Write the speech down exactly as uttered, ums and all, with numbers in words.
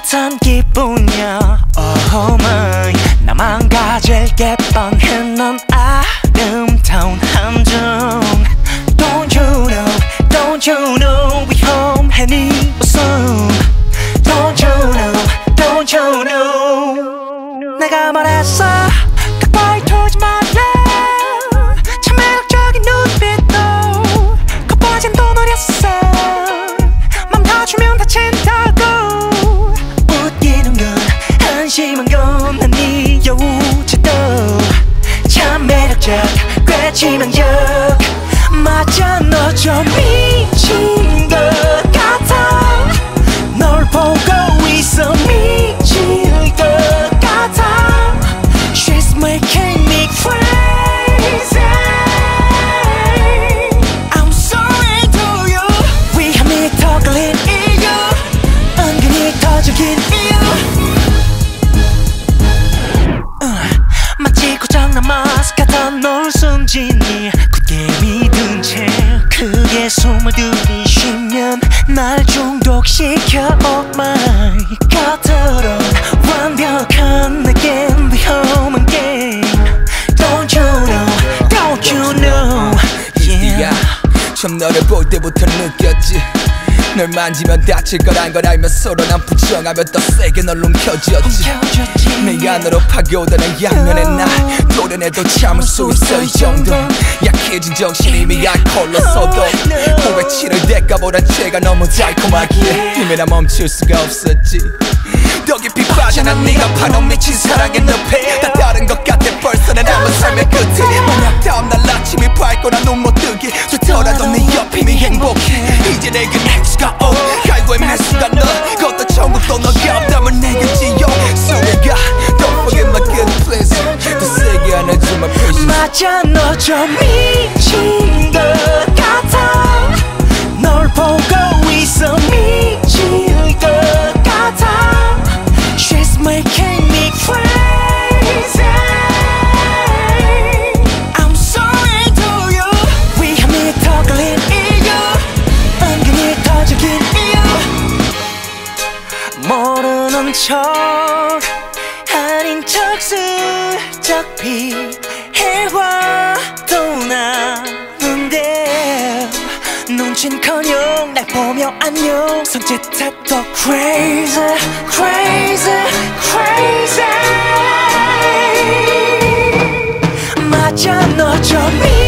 어떤 기분이야 oh my 나만 가질게 뻔해 넌 아름다운 함정 Don't you know Don't you know 위험해 네 웃음 Don't you know Don't you know 내가 말했어 가까이 두지 말래 참 매력적인 눈빛도 겉보진 또 노렸어 맘 다주면 다친다고 웃기는 건 한심한 건 난 네 여우지도 참 매력적 꽤 치명적 맞아 너 좀 미친 것 같아 널 보고 있어 미칠 것 같아 She's making me crazy I'm sorry to you 위험이 더 걸린 이유 은근히 터져긴 이유 uh, 마치 고장난 마스크 같아 널 숨지니 굳게 믿은 채 크게 숨을 들이쉬면 날 중독시켜 Oh my 겉으론 완벽한 내겐 위험한 게임 Don't you know Don't you know Yeah 처음 너를 볼 때부터 느꼈지 널 만지면 다칠 거란 걸 알면 서로 난 부정하며 더 세게 널 움켜쥐었지 내 안으로 파고드는 양면의 날 도련해도 참을 수 있어 이 정도 약해진 정신이 이미 알코올로 쏟아 후회 치를 대가보단 죄가 너무 달콤하기에 이미 나 멈출 수가 없었지 더 깊이 빠져난 네가 파놓은 미친 사랑의 늪에 다 다른 것 같아 벌써 내 남은 삶의 끝에 만약 다음날 아침이 밝고 난 눈 못 뜨게 좋더라도 네 옆이 미 행복해 이제 내겐 행수가 오 갈고의 매수가 너 그것도 천국도 너가 없다면 내겐 지옥 소리가 Don't forget my good place 더 세게 안아주마 please 맞아 너 좀 미친 것 같아 널 보고 있어 미칠 것 같아 She's making me crazy I'm sorry to you 위험이 더 걸린 이유 은근히 터져긴 이유 모르는 척 아닌 척 슬쩍 피해와도 나는데 눈치는커녕 날 보며 안녕 손짓해도 crazy crazy crazy 맞아 너 좀